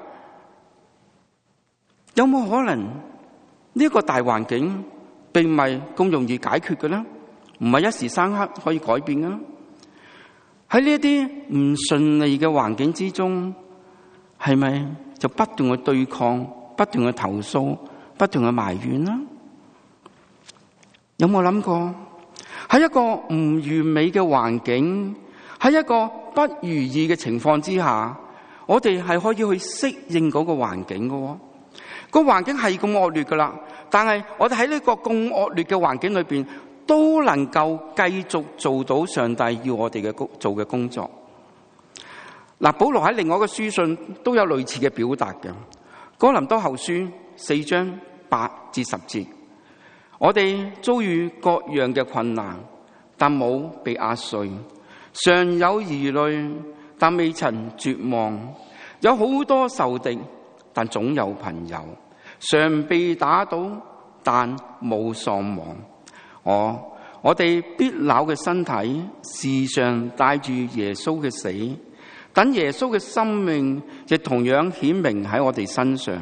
有冇可能呢個大環境並唔係咁容易解決嘅咧？唔係一時三刻可以改變嘅。喺呢一啲唔順利嘅環境之中，係咪就不斷去對抗、不斷去投訴、不斷去埋怨啦？有冇諗過喺一個唔完美嘅環境，喺一個不如意嘅情況之下，我哋係可以去適應嗰個環境嘅。個環境係咁惡劣噶啦，但係我哋喺呢個咁惡劣嘅環境裏邊，都能夠繼續做到上帝要我哋做嘅工作。嗱，保羅喺另外一個書信都有類似嘅表達嘅。哥林多後書4章8至10節，我哋遭遇各樣嘅困難，但冇被壓碎；常有疑慮，但未曾絕望；有好多仇敵，但總有朋友；常被打倒，但冇喪亡。我哋必朽嘅身體，時常帶住耶穌嘅死，等耶穌嘅生命亦同樣顯明喺我哋身上。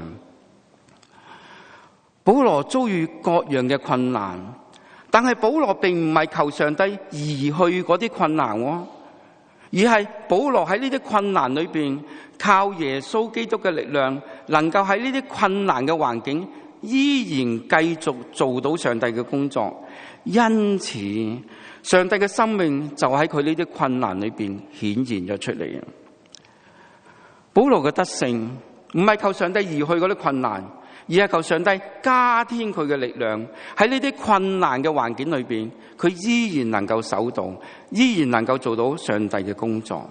保羅遭遇各樣嘅困難，但係保羅並唔係求上帝移去嗰啲困難，而係保羅喺呢啲困難裏邊，靠耶穌基督嘅力量，能夠喺呢啲困難嘅環境依然繼續做到上帝嘅工作，因此上帝嘅生命就喺佢呢啲困難裏邊顯現咗出嚟。保羅嘅得勝唔係求上帝移去嗰啲困難，而係求上帝加添佢嘅力量，喺呢啲困難嘅環境裏邊，佢依然能夠守到，依然能夠做到上帝嘅工作。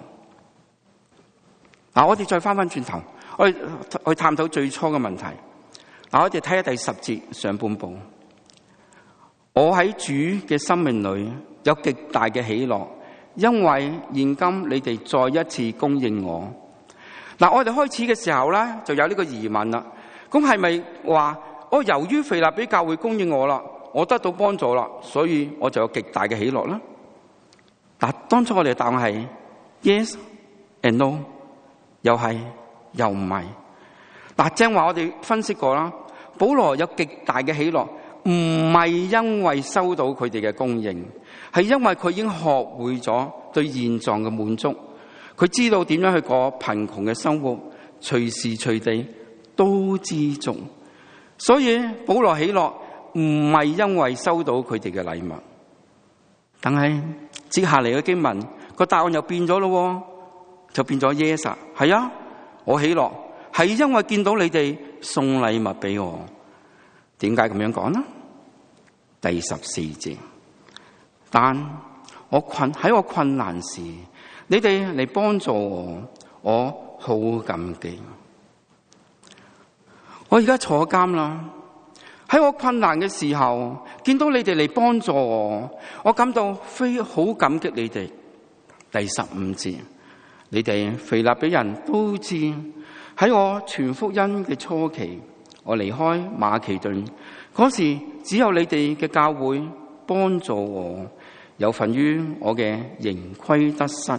我哋再翻轉頭，我哋去探討最初嘅問題。我哋睇下第10節上半部，我喺主嘅生命裏有極大嘅喜樂，因為現今你哋再一次供應我。我哋開始嘅時候咧，就有呢個疑問啦。咁係咪話由於腓立比教會供應我啦，我得到幫助啦，所以我就有極大嘅喜樂啦？當初我哋嘅答案係 yes and no， 又係又唔係。正話我哋分析過啦，保羅有極大嘅喜樂，唔係因為收到佢哋嘅供應，係因為佢已經學會咗對現狀嘅滿足，佢知道點樣去過貧窮嘅生活，隨時隨地都知足。所以保羅喜樂唔係因為收到佢哋嘅禮物，但係接下嚟嘅經文個答案又變咗咯，就變咗 yes， 係啊，我喜樂係因為見到你哋送禮物俾我。點解咁樣講呢？第14節，但喺我困難時，你哋嚟幫助我，我好感激。我而家坐監啦，喺我困難嘅時候，見到你哋嚟幫助我，我感到好感激你哋。第15節，你哋腓立比人都知，喺我傳福音嘅初期，我離開馬其頓嗰時，只有你哋嘅教會幫助我，有份於我嘅盈虧得失。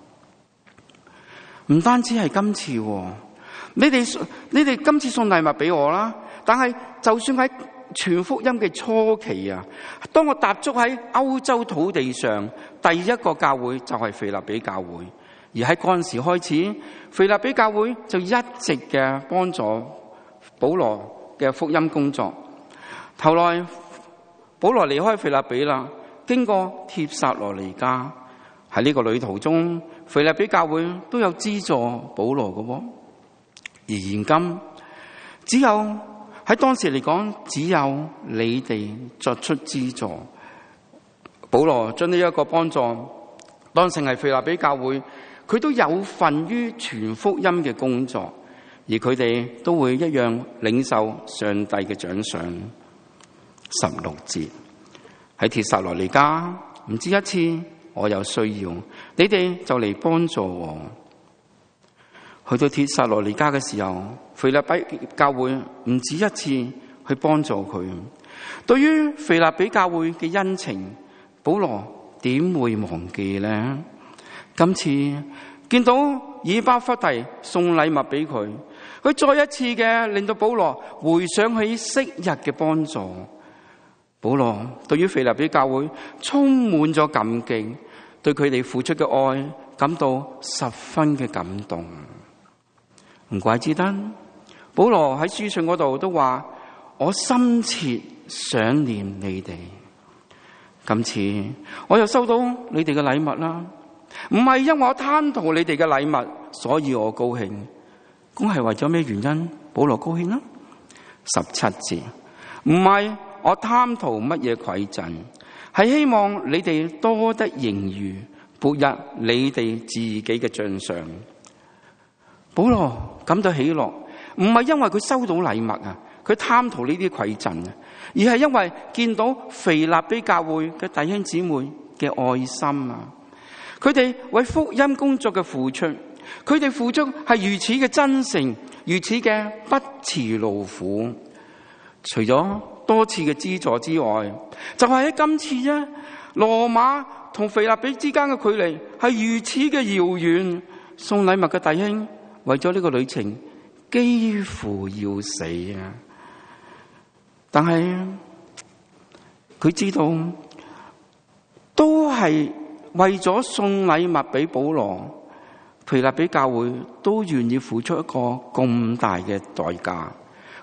唔單止係今次，你哋今次送禮物俾我啦，但係就算喺傳福音嘅初期啊，當我踏足喺歐洲土地上，第一個教會就係腓立比教會，而喺嗰陣時開始，腓立比教會就一直嘅幫助保羅嘅福音工作。後來保羅離開腓立比啦，經過帖撒羅尼迦，喺呢個旅途中，腓立比教會都有資助保羅嘅。而現今只有喺當時嚟講，只有你哋作出資助。保羅將呢一個幫助當成係腓立比教會，佢都有份於傳福音嘅工作，而佢哋都會一樣領受上帝嘅獎賞。16節，喺帖撒羅尼迦唔止一次，我有需要，你哋就嚟幫助我。去到帖撒羅尼迦嘅時候，腓立比教會唔止一次去幫助佢。對於腓立比教會嘅恩情，保羅點會忘記呢？今次見到以巴弗提送禮物俾佢，佢再一次嘅令到保羅回想起昔日嘅幫助。保羅對於腓立比教會充滿咗感激，對佢哋付出嘅愛感到十分嘅感動。唔怪之得，保羅喺書信嗰度都話：我深切想念你哋。今次我又收到你哋嘅禮物啦，唔係因為我貪圖你哋嘅禮物，所以我高興。咁係為咗咩原因？保羅高興啦。17節，唔係我貪圖乜嘢饋贈，係希望你哋多得盈餘，撥入你哋自己嘅賬上。保羅感到喜樂，唔係因為佢收到禮物啊，佢貪圖呢啲饋贈啊，而係因為見到腓立比教會嘅弟兄姊妹嘅愛心啊，佢哋為福音工作嘅付出，佢哋付出係如此嘅真誠，如此嘅不辭勞苦。除咗多次嘅資助之外，就係喺今次啊，羅馬同腓立比之間嘅距離係如此嘅遙遠，送禮物嘅弟兄為咗呢個旅程幾乎要死啊！但係佢知道，都係為咗送禮物俾保羅，腓立比教會都願意付出一個咁大嘅代價，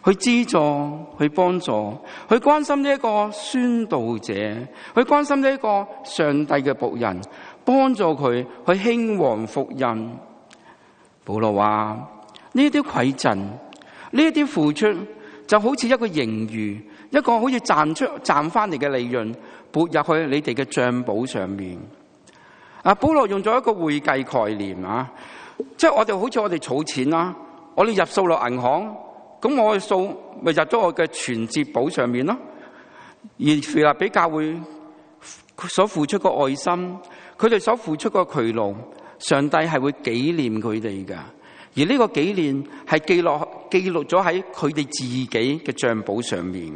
去資助、去幫助、去關心呢一個宣道者，去關心呢一個上帝嘅僕人，幫助佢去興旺福音。保羅話：呢一啲饋贈，呢一啲付出，就好似一個盈餘，一個好似賺翻嚟嘅利潤，撥入去你哋嘅賬簿上面。保羅用咗一個會計概念啊，即係我哋好似我哋儲錢啦，我哋入數落銀行。咁我嘅數咪入咗我嘅存摺簿上面咯。而腓立比教會所付出嘅愛心，佢哋所付出嘅劬勞，上帝係會紀念佢哋噶。而呢個紀念係記錄咗喺佢哋自己嘅賬簿上面。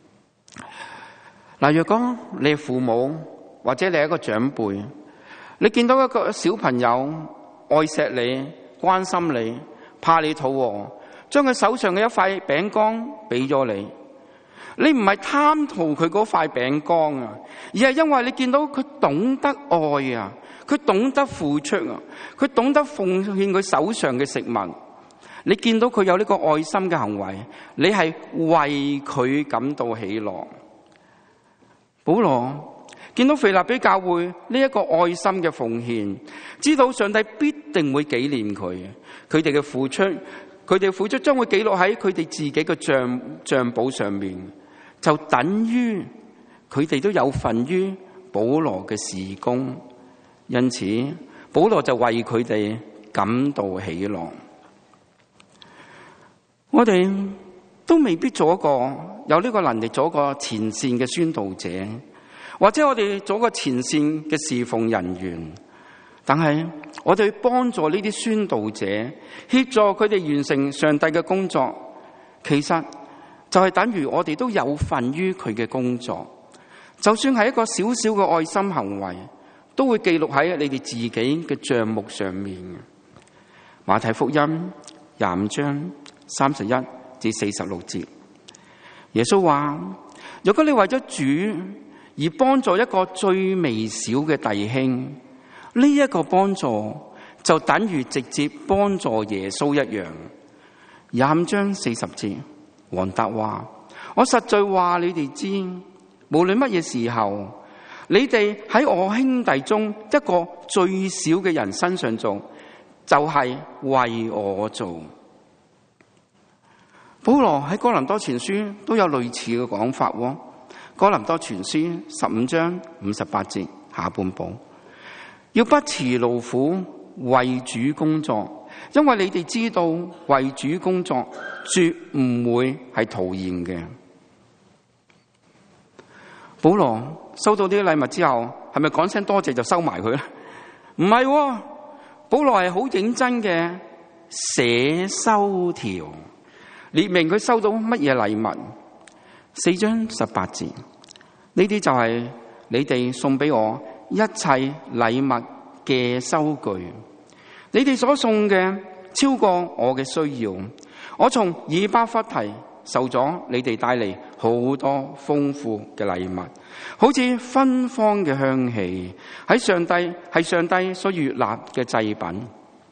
嗱，若果你係父母或者你係一個長輩，你見到一個小朋友愛錫你、關心你、怕你肚餓，將佢手上嘅一塊餅乾俾咗你，你唔係貪圖佢嗰塊餅乾啊，而係因為你見到佢懂得愛啊，佢懂得付出啊，佢懂得奉獻佢手上嘅食物。你見到佢有呢個愛心嘅行為，你係為佢感到喜樂。保羅見到腓立比教會呢一個愛心嘅奉獻，知道上帝必定會紀念佢哋嘅付出。佢哋付出將會記錄喺佢哋自己嘅賬簿上面，就等於佢哋都有份於保羅嘅事工，因此保羅就為佢哋感到喜樂。我哋都未必做一個有呢個能力做一個前線嘅宣道者，或者我哋做一個前線嘅侍奉人員。但係我哋幫助呢啲宣道者，協助佢哋完成上帝嘅工作，其實就係等於我哋都有份於佢嘅工作。就算係一個小小嘅愛心行為，都會記錄喺你哋自己嘅帳目上面。馬太福音25章31至46節，耶穌話：如果你為咗主而幫助一個最微小嘅弟兄，呢一個幫助就等於直接幫助耶穌一樣。25章40節，王答話：我實在話你哋知，無論乜嘢時候，你哋喺我兄弟中一個最小嘅人身上做，就係為我做。保羅喺哥林多前書都有類似嘅講法喎。哥林多前書15章58節下半部，要不辭勞苦為主工作，因為你哋知道為主工作絕唔會係徒然嘅。保羅收到呢啲禮物之後，係咪講聲多謝就收埋佢咧？唔係喎，保羅係好認真嘅寫收條，列明佢收到乜嘢禮物。4章18節，呢啲就係你哋送俾我一切禮物嘅收據，你哋所送嘅超過我嘅需要。我從以巴弗提受咗你哋帶嚟好多豐富嘅禮物，好似芬芳嘅香氣，係上帝所悅納嘅祭品。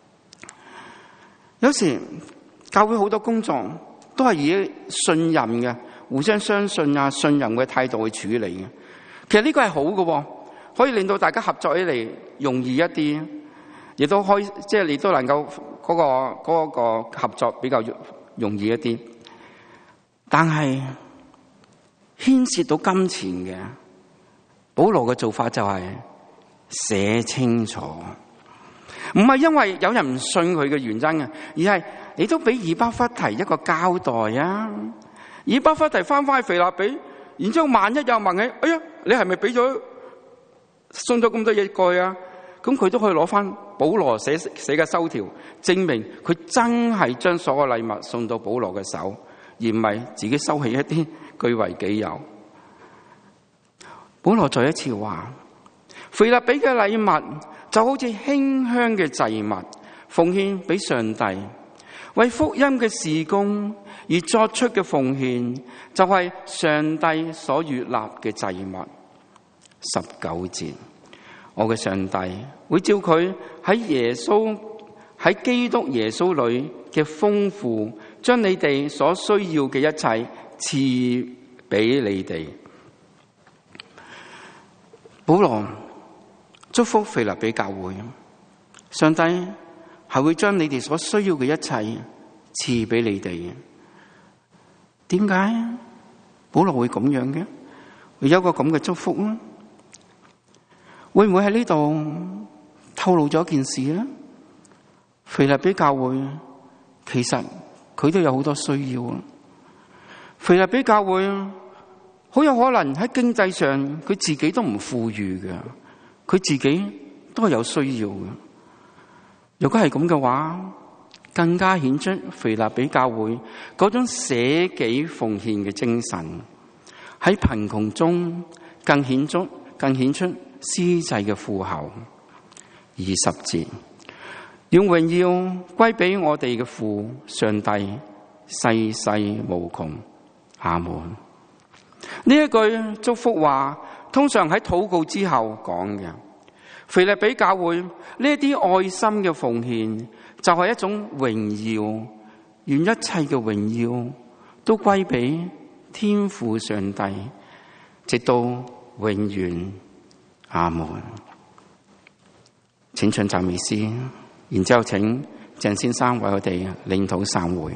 有時教會好多工作都係以信任嘅、互相相信啊、信任嘅態度去處理嘅。其實呢個係好嘅，可以令到大家合作起嚟容易一啲，亦都可以即係你都能夠嗰個合作比較容易一啲。但係牽涉到金錢嘅，保羅嘅做法就係寫清楚，唔係因為有人唔信佢嘅原因啊，而係你都俾以巴弗提一個交代啊。以巴弗提翻去腓立比，然之後萬一又問佢：哎呀，你係咪俾咗送咗咁多嘢過去啊？咁佢都可以攞翻保羅寫嘅收條，證明佢真係將所有禮物送到保羅嘅手，而唔係自己收起一啲據為己有。保羅再一次話：腓立比嘅禮物就好似馨香嘅祭物，奉獻俾上帝，為福音嘅事工而作出嘅奉獻，就係上帝所悅納嘅祭物。19節，我嘅上帝會照佢喺基督耶穌裏嘅豐富將你哋所需要嘅一切賜俾你哋。保羅祝福腓立比教會，上帝係會將你哋所需要嘅一切賜俾你哋。點解保羅會咁樣嘅？會有一個咁嘅祝福咧？會唔會喺呢度透露咗件事咧？腓立比教會其實佢都有好多需要。腓立比教會好有可能喺經濟上佢自己都唔富裕嘅，佢自己都係有需要嘅。如果係咁嘅話，更加顯出腓立比教會嗰種捨己奉獻嘅精神，喺貧窮中更顯出施祭嘅富厚。20節，用榮耀歸俾我哋嘅父上帝，世世無窮。阿門。呢一句祝福話通常喺禱告之後講嘅。腓立比教會呢一啲愛心嘅奉獻就係一種榮耀，願一切嘅榮耀都歸俾天父上帝，直到永遠。阿門。請唱讚美詩，然之後請鄭先生為我哋領禱散會。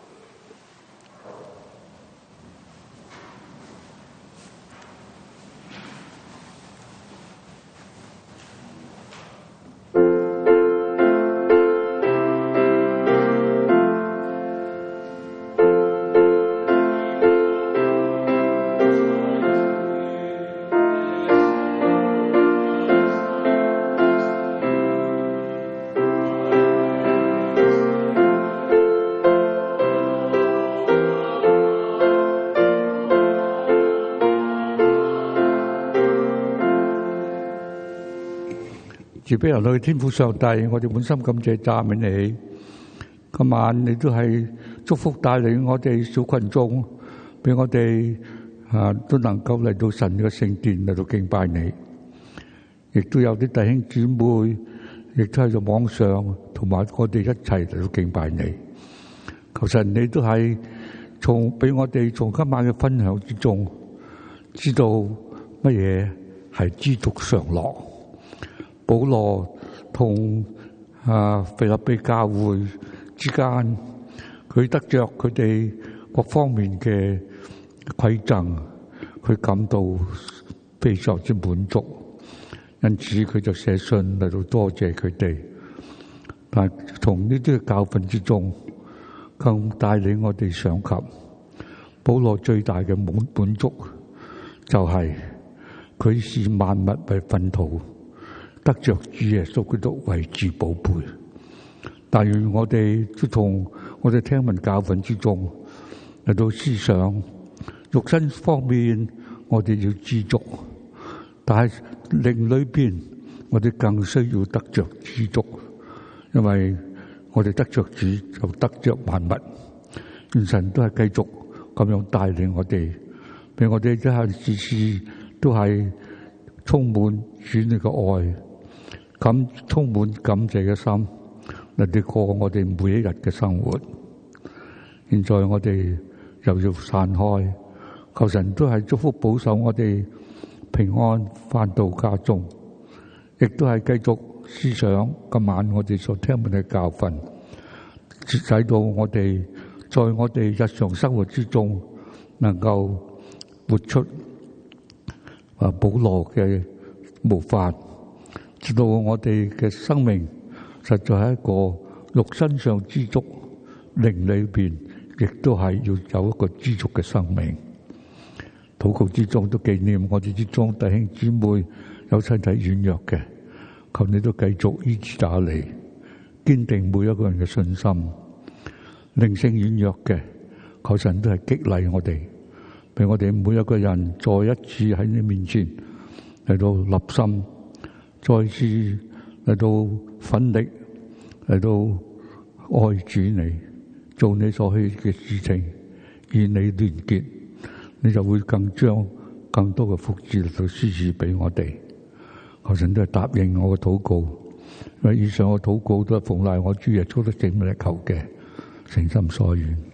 慈悲人類天父上帝，我哋滿心感謝讚美你。今晚你都係祝福帶領我哋小群眾，俾我哋都能夠嚟到神嘅聖殿嚟到敬拜你。亦都有啲弟兄姊妹，亦都喺度網上同埋我哋一齊嚟到敬拜你。求神你都係俾我哋從今晚嘅分享之中，知道乜嘢係知足常樂。保羅同腓立比教會之間，佢得着佢哋各方面嘅饋贈，佢感到非常之滿足，因此佢就寫信嚟到多謝佢哋。但係從呢啲嘅教訓之中，更帶領我哋想及保羅最大嘅滿足，就係佢視萬物為糞土，得着主耶穌基督為至寶貝。但願我哋都從我哋聽聞教訓之中嚟到思想，肉身方面我哋要知足，但係靈裏邊我哋更需要得着知足，因為我哋得着主就得着萬物。願神都係繼續咁樣帶領我哋，俾我哋一下事事都係充滿主你嘅愛，充滿感謝嘅心嚟到過我哋每一日嘅生活。現在我哋又要散開，求神都係祝福保守我哋平安返到家中，亦都係繼續思想今晚我哋所聽聞嘅教訓，使到我哋在我哋日常生活之中能夠活出保羅嘅模範，直到我哋嘅生命實在係一個肉身上知足，靈裏邊亦都係要有一個知足嘅生命。禱告之中都紀念我哋之中弟兄姊妹有身體軟弱嘅，求你都繼續醫治打理，堅定每一個人嘅信心。靈性軟弱嘅，求神都係激勵我哋，俾我哋每一個人再一次喺你面前嚟到立心，再次嚟到奮力，嚟到愛主你，做你所喜嘅事情，與你連結，你就會更將更多嘅福祉嚟到施予俾我哋。求神都係答應我嘅禱告，因為以上嘅禱告都係奉賴我主耶穌的聖名嚟求嘅，誠心所願。